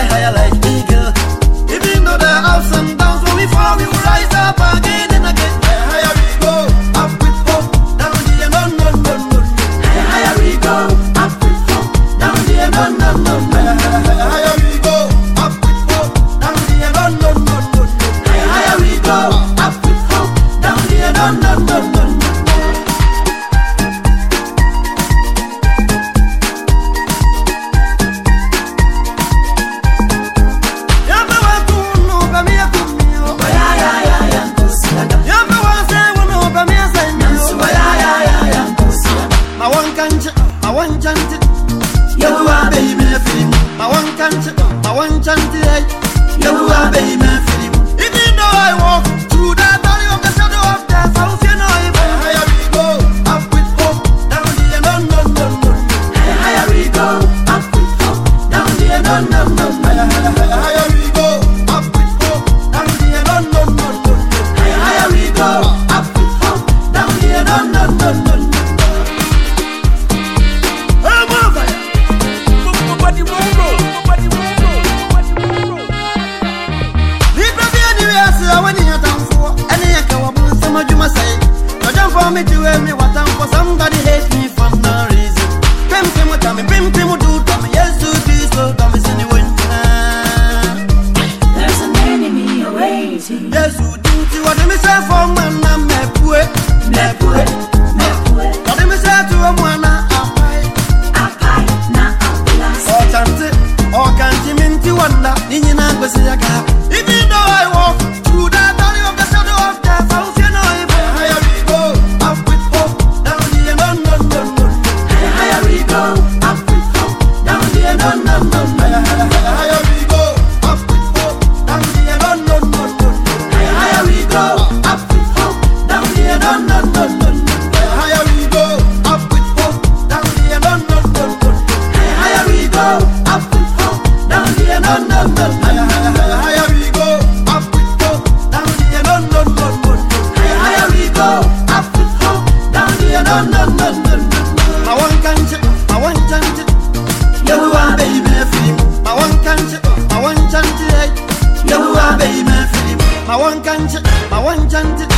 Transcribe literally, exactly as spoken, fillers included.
higher like eagle. Even though there are ups and downs, when we fall, we will rise up again and again. Higher we go, up with hope, down here, no, no, no, no. Higher we go, up with hope, down here, no, no, no, no. Higher we go, up with hope, down here, no, no, no, no. Higher we go, up with hope, down here, no, no, no, no. My one can't, my one can't.